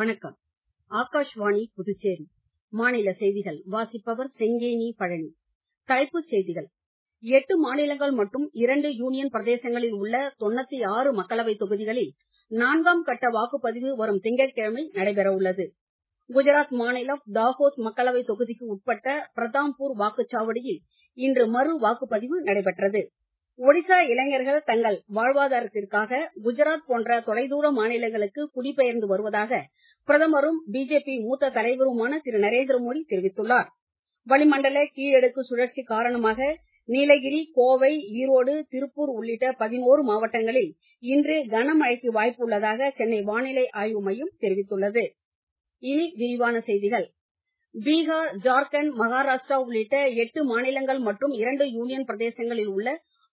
வணக்கம். ஆகாஷ்வாணி புதுச்சேரி. மாநில செய்திகள் வாசிப்பவர் செங்கேனி பழனி. தலைப்புச் செய்திகள். 8 மாநிலங்கள் மற்றும் 2 யூனியன் பிரதேசங்களில் உள்ள 96 மக்களவை தொகுதிகளில் 4ஆம் கட்ட வாக்குப்பதிவு வரும் திங்கட்கிழமை நடைபெற உள்ளது. குஜராத் மாநிலம் தாஹோத் மக்களவை தொகுதிக்கு உட்பட்ட பிரதாம்பூர் வாக்குச்சாவடியில் இன்று மறு வாக்குப்பதிவு நடைபெற்றது. ஒடிசா இளைஞர்கள் தங்கள் வாழ்வாதாரத்திற்காக குஜராத் போன்ற தொலைதூர மாநிலங்களுக்கு குடிபெயர்ந்து வருவதாக பிரதமரும் பிஜேபி மூத்த தலைவருமான திரு நரேந்திர மோடி தெரிவித்துள்ளார். வளிமண்டல கீழடுக்கு சுழற்சி காரணமாக நீலகிரி, கோவை, ஈரோடு, திருப்பூர் உள்ளிட்ட 11 மாவட்டங்களில் இன்று கனமழைக்கு வாய்ப்பு உள்ளதாக சென்னை வானிலை ஆய்வு மையம் தெரிவித்துள்ளது. இனி விரிவான செய்திகள். பீகார், ஜார்க்கண்ட், மகாராஷ்டிரா உள்ளிட்ட 8 மாநிலங்கள் மற்றும் 2 யூனியன் பிரதேசங்களில் உள்ள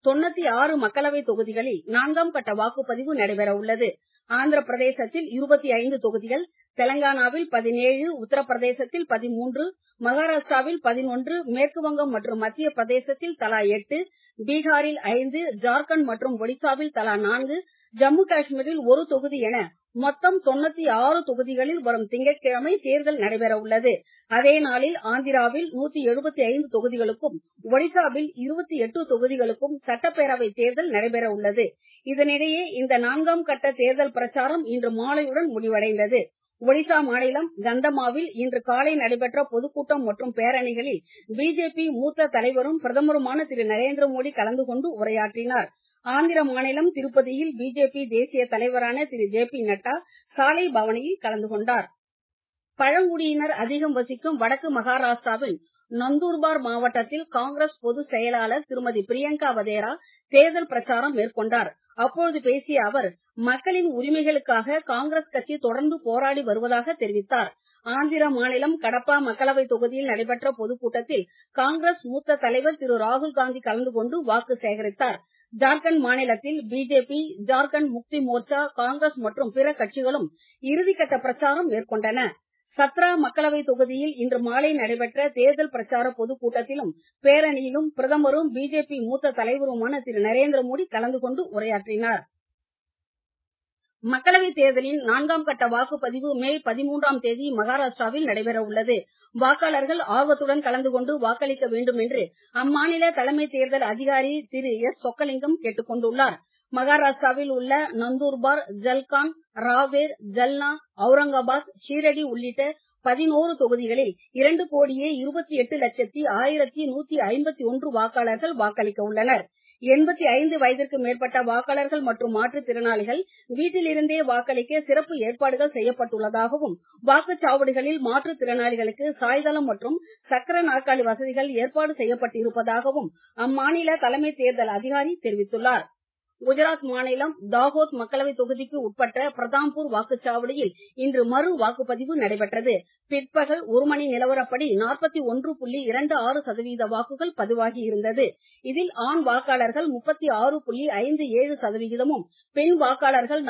96 மக்களவை தொகுதிகளில் 4ஆம் கட்ட வாக்குப்பதிவு நடைபெற உள்ளது. ஆந்திர பிரதேசத்தில் 25 தொகுதிகள், தெலங்கானாவில் 17, உத்தரப்பிரதேசத்தில் 13, மகாராஷ்டிராவில் 11, மேற்கு வங்கம் மற்றும் மத்திய பிரதேசத்தில் தலா 8, பீகாரில் 5, ஜார்க்கண்ட் மற்றும் ஒடிசாவில் தலா 4, ஜம்மு காஷ்மீரில் 1 தொகுதி என மொத்தம் 96 தொகுதிகளில் வரும் திங்கட்கிழமை தேர்தல் நடைபெற உள்ளது. அதே நாளில் ஆந்திராவில் 175 தொகுதிகளுக்கும், ஒடிசாவில் 28 தொகுதிகளுக்கும் சட்டப்பேரவை தேர்தல் நடைபெற உள்ளது. இதனிடையே இந்த 4ஆம் கட்ட தேர்தல் பிரச்சாரம் இன்று மாலையுடன் முடிவடைந்தது. ஒடிசா மாநிலம் கந்தமாவில் இன்று காலை நடைபெற்ற பொதுக்கூட்டம் மற்றும் பேரணிகளில் பிஜேபி மூத்த தலைவரும் பிரதமருமான திரு நரேந்திர மோடி கலந்து கொண்டு உரையாற்றினார். ஆந்திர மாநிலம் திருப்பதியில் பிஜேபி தேசிய தலைவரான திரு ஜே.பி. நட்டா சாலை பவனியில் கலந்து கொண்டார். பழங்குடியினர் அதிகம் வசிக்கும் வடக்கு மகாராஷ்டிராவின் நந்தூர்பார் மாவட்டத்தில் காங்கிரஸ் பொதுச் செயலாளர் திருமதி பிரியங்கா வதேரா தேர்தல் பிரச்சாரம் மேற்கொண்டார். அப்பொழுது பேசிய அவர், மக்களின் உரிமைகளுக்காக காங்கிரஸ் கட்சி தொடர்ந்து போராடி வருவதாக தெரிவித்தார். ஆந்திர மாநிலம் கடப்பா மக்களவை தொகுதியில் நடைபெற்ற பொதுக்கூட்டத்தில் காங்கிரஸ் மூத்த தலைவர் திரு ராகுல்காந்தி கலந்து கொண்டு வாக்கு சேகரித்தார். ஜார்க்கண்ட் மாநிலத்தில் பிஜேபி, ஜார்க்கண்ட் முக்தி மோர்ச்சா, காங்கிரஸ் மற்றும் பிற கட்சிகளும் இறுதிக்கட்ட பிரச்சாரம் மேற்கொண்டன. சத்ரா மக்களவை தொகுதியில் இன்று மாலை நடைபெற்ற தேர்தல் பிரச்சார பொதுக்கூட்டத்திலும் பேரணியிலும் பிரதமரும் பிஜேபி மூத்த தலைவருமான திரு நரேந்திர மோடி கலந்து கொண்டு உரையாற்றினார். மக்களவைத் தேர்தலின் 4ஆம் கட்ட வாக்குப்பதிவு மே 13ஆம் தேதி மகாராஷ்டிராவில் நடைபெற உள்ளது. வாக்காளர்கள் ஆர்வத்துடன் கலந்து கொண்டு வாக்களிக்க வேண்டும் என்று அம்மாநில தலைமை தேர்தல் அதிகாரி திரு எஸ். சொக்கலிங்கம் கேட்டுக் கொண்டுள்ளார். மகாராஷ்டிராவில் உள்ள நந்தூர்பார், ஜல்கான், ராவேர், ஜல்னா, அவுரங்காபாத், ஷீரடி உள்ளிட்ட 11 தொகுதிகளில் 2,28,1151 வாக்காளர்கள் வாக்களிக்க உள்ளனர். 85 வயதிற்கு மேற்பட்ட வாக்காளர்கள் மற்றும் மாற்றுத்திறனாளிகள் வீட்டிலிருந்தே வாக்களிக்க சிறப்பு ஏற்பாடுகள் செய்யப்பட்டுள்ளதாகவும், வாக்குச்சாவடிகளில் மாற்றுத்திறனாளிகளுக்கு சாய்தளம் மற்றும் சக்கர நாற்காலி வசதிகள் ஏற்பாடு செய்யப்பட்டிருப்பதாகவும் அம்மாநில தலைமை தேர்தல் அதிகாரி தெரிவித்துள்ளார். குஜராத் மாநிலம் தாஹோத் மக்களவை தொகுதிக்கு உட்பட்ட பிரதாம்பூர் வாக்குச்சாவடியில் இன்று மறு வாக்குப்பதிவு நடைபெற்றது. பிற்பகல் 1 மணி நிலவரப்படி 41.26% வாக்குகள் பதிவாகி இருந்தது. இதில் ஆண் வாக்காளர்கள் 36.57%, பெண் வாக்காளர்கள்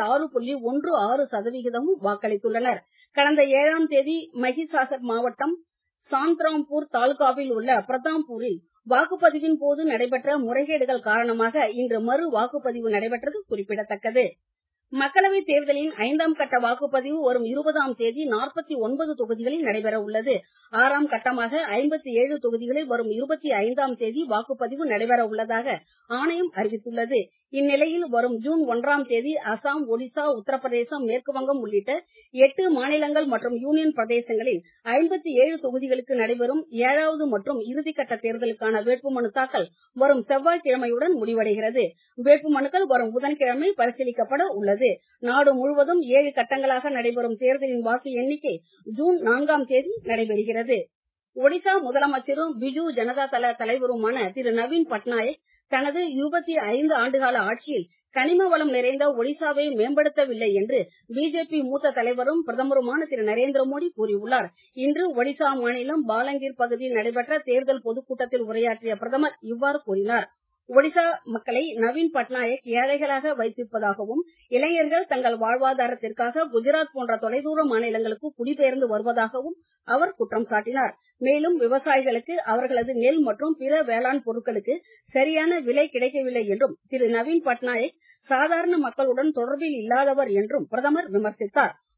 46.16% வாக்களித்துள்ளனர். கடந்த 7ஆம் தேதி மஹிசாகர் மாவட்டம் சாந்த்ராம்பூர் தாலுகாவில் உள்ள பிரதாம்பூரில் வாக்குப்பதிவின் போது நடைபெற்ற முறைகேடுகள் காரணமாக இன்று மறு வாக்குப்பதிவு நடைபெற்றது குறிப்பிடத்தக்கது. மக்களவைத் தேர்தலின் 5ஆம் கட்ட வாக்குப்பதிவு வரும் 20ஆம் தேதி 49 தொகுதிகளில் நடைபெற உள்ளது. 6ஆம் கட்டமாக 57 தொகுதிகளில் வரும் 25ஆம் தேதி வாக்குப்பதிவு நடைபெற உள்ளதாக ஆணையம் அறிவித்துள்ளது. இந்நிலையில் வரும் ஜூன் 1ஆம் தேதி அசாம், ஒடிசா, உத்தரப்பிரதேசம், மேற்கு வங்கம் உள்ளிட்ட 8 மாநிலங்கள் மற்றும் யூனியன் பிரதேசங்களில் 57 தொகுதிகளுக்கு நடைபெறும் 7வது மற்றும் இறுதிக்கட்ட தேர்தலுக்கான வேட்புமனு தாக்கல் வரும் செவ்வாய்க்கிழமையுடன் முடிவடைகிறது. வேட்புமனுக்கள் வரும் புதன்கிழமை பரிசீலிக்கப்பட உள்ளது. நாடு முழுவதும் 7 கட்டங்களாக நடைபெறும் தேர்தலின் வாக்கு எண்ணிக்கை ஜூன் 4ஆம் தேதி நடைபெறுகிறது. ஒடிசா முதலமைச்சரும் பிஜு ஜனதா தள தலைவருமான திரு நவீன் பட்நாயக் தனது 25 ஆண்டுகால ஆட்சியில் கனிம வளம் நிறைந்த ஒடிசாவை மேம்படுத்தவில்லை என்று பிஜேபி மூத்த தலைவரும் பிரதமருமான திரு நரேந்திர மோடி கூறியுள்ளார். இன்று ஒடிசா மாநிலம் பாலங்கீர் பகுதியில் நடைபெற்ற தேர்தல் பொதுக்கூட்டத்தில் உரையாற்றிய பிரதமர் இவ்வாறு கூறினார். ஒடிசா மக்களை நவீன் பட்நாயக் ஏழைகளாக வைத்திருப்பதாகவும், இளைஞர்கள் தங்கள் வாழ்வாதாரத்திற்காக குஜராத் போன்ற தொலைதூர மாநிலங்களுக்கு குடிபெயர்ந்து வருவதாகவும் அவர் குற்றம் சாட்டினார். மேலும் விவசாயிகளுக்கு அவர்களது நெல் மற்றும் பிற வேளாண் பொருட்களுக்கு சரியான விலை கிடைக்கவில்லை என்றும், திரு நவீன் பட்நாயக் சாதாரண மக்களுடன் தொடர்பில் இல்லாதவர் என்றும் பிரதமர் விமர்சித்தார்.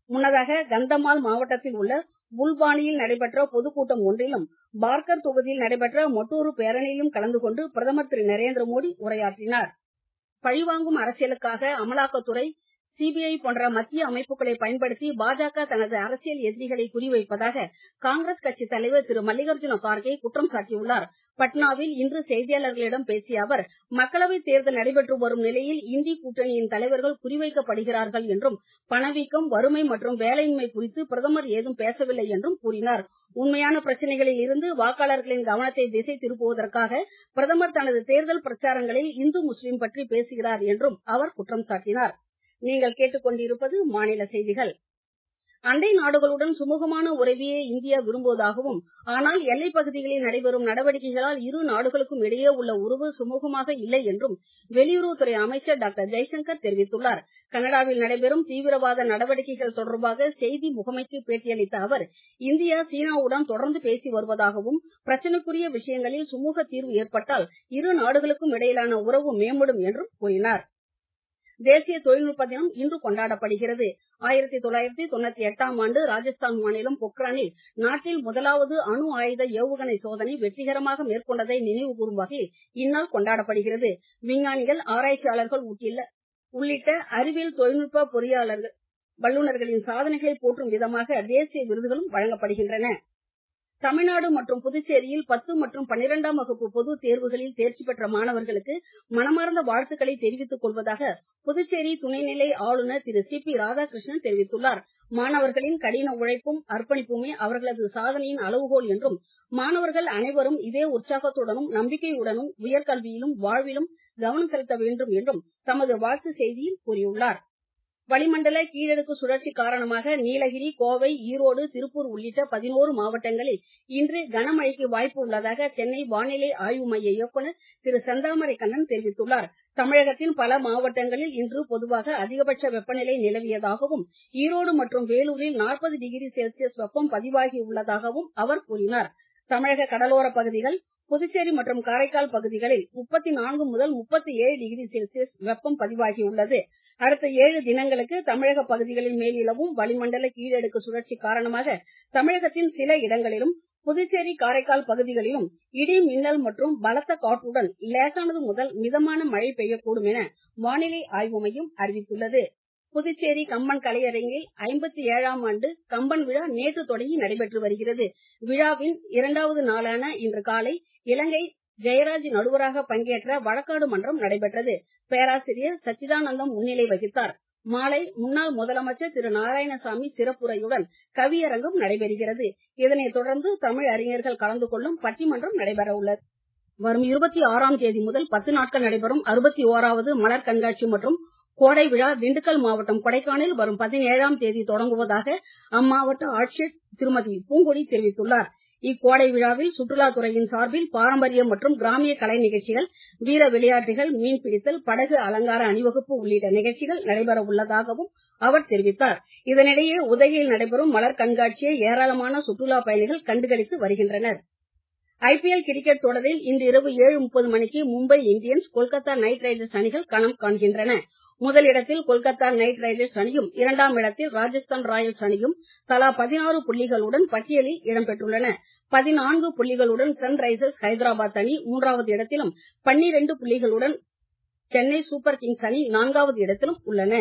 முன்னதாக கந்தமால் மாவட்டத்தில் உள்ள புல்பானியில் நடைபெற்ற பொதுக்கூட்டம் ஒன்றிலும் பார்கர் தொகுதியில் நடைபெற்ற மற்றொரு பேரணியிலும் கலந்து கொண்டு பிரதமர் திரு நரேந்திர மோடி உரையாற்றினார். பழிவாங்கும் அரசியலுக்காக அமலாக்கத்துறை, சிபிஐ போன்ற மத்திய அமைப்புகளை பயன்படுத்தி பாஜக தனது அரசியல் எதிரிகளை குறிவைப்பதாக காங்கிரஸ் கட்சி தலைவர் திரு மல்லிகார்ஜுன கார்கே குற்றம் சாட்டியுள்ளார். பட்னாவில் இன்று செய்தியாளர்களிடம் பேசிய அவர், மக்களவைத் தேர்தல் நடைபெற்று வரும் நிலையில் இந்தி கூட்டணியின் தலைவர்கள் குறிவைக்கப்படுகிறார்கள் என்றும், பணவீக்கம், வறுமை மற்றும் வேலையின்மை குறித்து பிரதமர் ஏதும் பேசவில்லை என்றும் கூறினார். உண்மையான பிரச்சனைகளில் இருந்து வாக்காளர்களின் கவனத்தை திசை திருப்புவதற்காக பிரதமர் தனது தேர்தல் பிரச்சாரங்களில் இந்து முஸ்லீம் பற்றி பேசுகிறார் என்றும் அவர் குற்றம் சாட்டினார். நீங்கள் கேட்டுக்கொண்டிருப்பது மாநில செய்திகள். அண்டை நாடுகளுடன் சுமூகமான உறவையே இந்தியா விரும்புவதாகவும், ஆனால் எல்லைப் பகுதிகளில் நடைபெறும் நடவடிக்கைகளால் இரு நாடுகளுக்கும் இடையே உள்ள உறவு சுமூகமாக இல்லை என்றும் வெளியுறவுத்துறை அமைச்சர் டாக்டர் ஜெய்சங்கர் தெரிவித்துள்ளார். கனடாவில் நடைபெறும் தீவிரவாத நடவடிக்கைகள் தொடர்பாக செய்தி முகமைக்கு பேட்டியளித்த அவர், இந்தியா சீனாவுடன் தொடர்ந்து பேசி வருவதாகவும், பிரச்சனைக்குரிய விஷயங்களில் சுமூக தீர்வு ஏற்பட்டால் இரு நாடுகளுக்கும் இடையிலான உறவு மேம்படும் என்றும் கூறினார். தேசிய தொழில்நுட்ப தினம் இன்று கொண்டாடப்படுகிறது. 1998ஆம் ஆண்டு ராஜஸ்தான் மாநிலம் பொக்ரானில் நாட்டில் முதலாவது அணு ஆயுத ஏவுகணை சோதனை வெற்றிகரமாக மேற்கொண்டதை நினைவு கூறும் வகையில் இந்நாள் கொண்டாடப்படுகிறது. விஞ்ஞானிகள், ஆராய்ச்சியாளர்கள் உள்ளிட்ட அறிவியல் தொழில்நுட்ப பொறியாளர்கள், வல்லுநர்களின் சாதனைகளை போற்றும் விதமாக தேசிய விருதுகளும் வழங்கப்படுகின்றன. தமிழ்நாடு மற்றும் புதுச்சேரியில் 10 மற்றும் 12ஆம் வகுப்பு பொதுத் தேர்வுகளில் தேர்ச்சி பெற்ற மாணவர்களுக்கு மனமார்ந்த வாழ்த்துக்களை தெரிவித்துக் கொள்வதாக புதுச்சேரி துணைநிலை ஆளுநர் திரு சி.பி. ராதாகிருஷ்ணன் தெரிவித்துள்ளார். மாணவர்களின் கடின உழைப்பும் அர்ப்பணிப்புமே அவர்களது சாதனையின் அளவுகோல் என்றும், மாணவர்கள் அனைவரும் இதே உற்சாகத்துடனும் நம்பிக்கையுடனும் உயர்கல்வியிலும் வாழ்விலும் கவனம் செலுத்த வேண்டும் என்றும் தமது வாழ்த்து செய்தியில் கூறியுள்ளார். வளிமண்டல கீழடுக்கு சுழற்சி காரணமாக நீலகிரி, கோவை, ஈரோடு, திருப்பூர் உள்ளிட்ட 11 மாவட்டங்களில் இன்று கனமழைக்கு வாய்ப்பு உள்ளதாக சென்னை வானிலை ஆய்வு மைய இயக்குநர் திரு செந்தாமரை கண்ணன் தெரிவித்துள்ளார். தமிழகத்தின் பல மாவட்டங்களில் இன்று பொதுவாக அதிகபட்ச வெப்பநிலை நிலவியதாகவும், ஈரோடு மற்றும் வேலூரில் 40 டிகிரி செல்சியஸ் வெப்பம் பதிவாகியுள்ளதாகவும் அவர் கூறினார். தமிழக கடலோர பகுதிகள், புதுச்சேரி மற்றும் காரைக்கால் பகுதிகளில் 34 முதல் 37 டிகிரி செல்சியஸ் வெப்பம் பதிவாகியுள்ளது. அடுத்த 7 தினங்களுக்கு தமிழக பகுதிகளின் மேல் நிலவும் வளிமண்டல கீழடுக்கு சுழற்சி காரணமாக தமிழகத்தின் சில இடங்களிலும், புதுச்சேரி, காரைக்கால் பகுதிகளிலும் இடி, மின்னல் மற்றும் பலத்த காற்றுடன் லேசானது முதல் மிதமான மழை பெய்யக்கூடும் என வானிலை ஆய்வு மையம் அறிவித்துள்ளது. புதுச்சேரி கம்பன் கலையரங்கில் 57ஆம் ஆண்டு கம்பன் விழா நேற்று தொடங்கி நடைபெற்று வருகிறது. விழாவின் 2வது நாளான இன்று காலை இலங்கை ஜெயராஜ் நடுவராக பங்கேற்ற வழக்காடு மன்றம் நடைபெற்றது. பேராசிரியர் சச்சிதானந்தம் முன்னிலை வகித்தார். மாலை முன்னாள் முதலமைச்சர் திரு நாராயணசாமி சிறப்புரையுடன் கவியரங்கம் நடைபெறுகிறது. இதனைத் தொடர்ந்து தமிழ் அறிஞர்கள் கலந்து கொள்ளும் பட்டிமன்றம் நடைபெற உள்ளது. வரும் 26ஆம் தேதி முதல் 10 நாட்கள் நடைபெறும் 61வது மலர் கண்காட்சி மற்றும் கோடை விழா திண்டுக்கல் மாவட்டம் கொடைக்கானலில் வரும் 17ஆம் தேதி தொடங்குவதாக அம்மாவட்ட ஆட்சியர் திருமதி பூங்கொடி தெரிவித்துள்ளார். இக்கோடை விழாவில் சுற்றுலாத்துறையின் சார்பில் பாரம்பரிய மற்றும் கிராமிய கலை நிகழ்ச்சிகள், வீர விளையாட்டுகள், மீன்பிடித்தல், படகு அலங்கார அணிவகுப்பு உள்ளிட்ட நிகழ்ச்சிகள் நடைபெற உள்ளதாகவும் அவர் தெரிவித்தார். இதனிடையே உதகையில் நடைபெறும் மலர் கண்காட்சியை ஏராளமான சுற்றுலா பயணிகள் கண்டுகளித்து வருகின்றனர். ஐபிஎல் கிரிக்கெட் தொடரில் இன்று இரவு 7:30 மணிக்கு Mumbai Indians, Kolkata knight riders அணிகள் களம் காண்கின்றன. முதலிடத்தில் கொல்கத்தா நைட் ரைடர்ஸ் அணியும், 2ஆம் இடத்தில் ராஜஸ்தான் ராயல்ஸ் அணியும் தலா 16 புள்ளிகளுடன் பட்டியலில் இடம்பெற்றுள்ளன. 14 புள்ளிகளுடன் சன்ரைசர்ஸ் ஹைதராபாத் அணி 3வது இடத்திலும், 12 புள்ளிகளுடன் சென்னை சூப்பர் கிங்ஸ் அணி 4வது இடத்திலும் உள்ளன.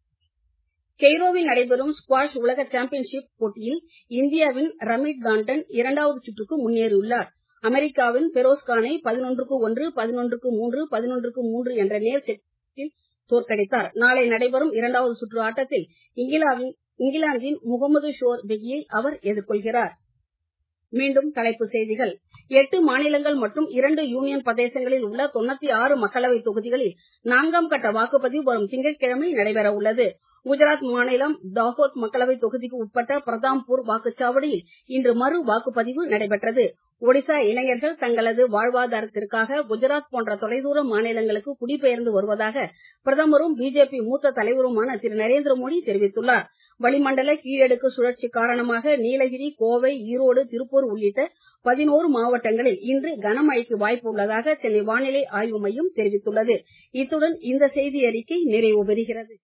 கெய்ரோவில் நடைபெறும் ஸ்குவாஷ் உலக சாம்பியன்ஷிப் போட்டியில் இந்தியாவின் ரமிட் தாண்டன் 2வது சுற்றுக்கு முன்னேறியுள்ளார். அமெரிக்காவின் பெரோஸ்கானை 11-1, 11-3, 11-3 என்ற நேர் செட்டில் தோற்கடித்தார். நாளை நடைபெறும் 2வது சுற்று ஆட்டத்தில் இங்கிலாந்தின் முகமது ஷோர் பெகியை அவர் எதிர்கொள்கிறார். மீண்டும் தலைப்புச் செய்திகள். 8 மாநிலங்கள் மற்றும் 2 யூனியன் பிரதேசங்களில் உள்ள 96 மக்களவை தொகுதிகளில் 4ஆம் கட்ட வாக்குப்பதிவு வரும் திங்கட்கிழமை நடைபெற உள்ளது. குஜராத் மாநிலம் தாஹோத் மக்களவை தொகுதிக்கு உட்பட்ட பிரதாம்பூர் வாக்குச்சாவடியில் இன்று மறு வாக்குப்பதிவு நடைபெற்றது. ஒடிசா இளைஞர்கள் தங்களது வாழ்வாதாரத்திற்காக குஜராத் போன்ற தொலைதூர மாநிலங்களுக்கு குடிபெயர்ந்து வருவதாக பிரதமரும் பிஜேபி மூத்த தலைவருமான திரு நரேந்திர மோடி தெரிவித்துள்ளார். வளிமண்டல கீழடுக்கு சுழற்சி காரணமாக நீலகிரி, கோவை, ஈரோடு, திருப்பூர் உள்ளிட்ட 11 மாவட்டங்களில் இன்று கனமழைக்கு வாய்ப்பு உள்ளதாக சென்னை வானிலை ஆய்வு மையம் தெரிவித்துள்ளது. இத்துடன் இந்த செய்தி அறிக்கை நிறைவு பெறுகிறது.